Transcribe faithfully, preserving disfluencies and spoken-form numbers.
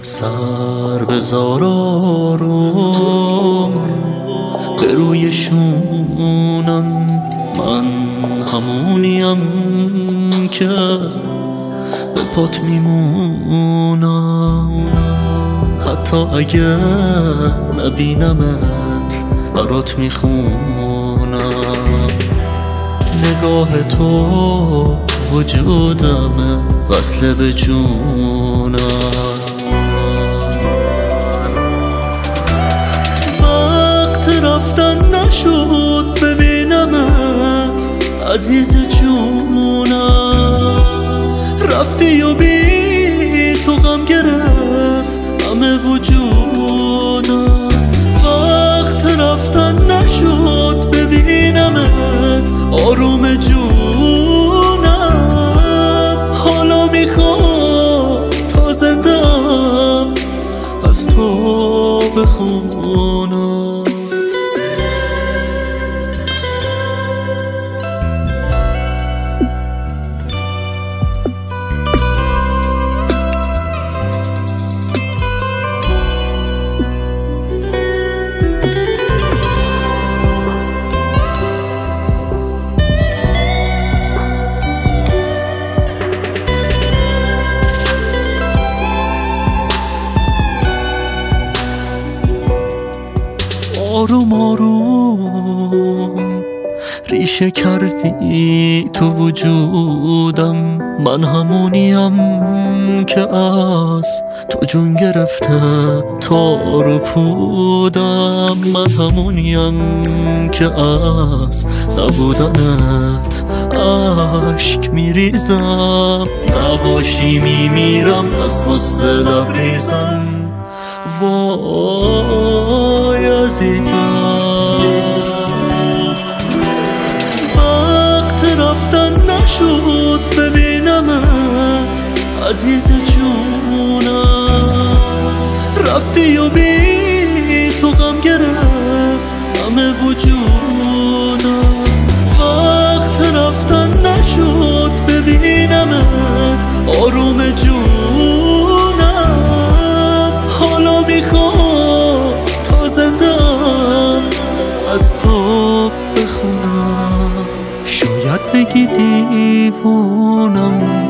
سر بذار آروم به روی شونم، من همونیم که به پات میمونم. حتی اگه نبینمت برات میخونم. نگاه تو وجودمه، وصله به جونم. وقت رفتن نشد ببینمت عزیز جونم. رفتی و بی تو غم گرفت همه وجودم. وقت رفتن نشد ببینمت آروم جونم. حالا میخوام تا زندم از تو بخونم. آروم آروم ریشه کردی تو وجودم. من همونیم که از تو جون گرفته تار و پودم. من همونیم که از نبودنت عشق میریزم. نباشی میمیرم از غصه لبریزم. وای عزیزم، وقت رفتن نشد ببینمت عزیز جونم. رفتی و بی تو غم گرفت همه وجودم. وقت رفتن نشد ببینمت آروم جونم. حالا میخوام تا زندم از تو بخونم. شاید بگی دیوونم،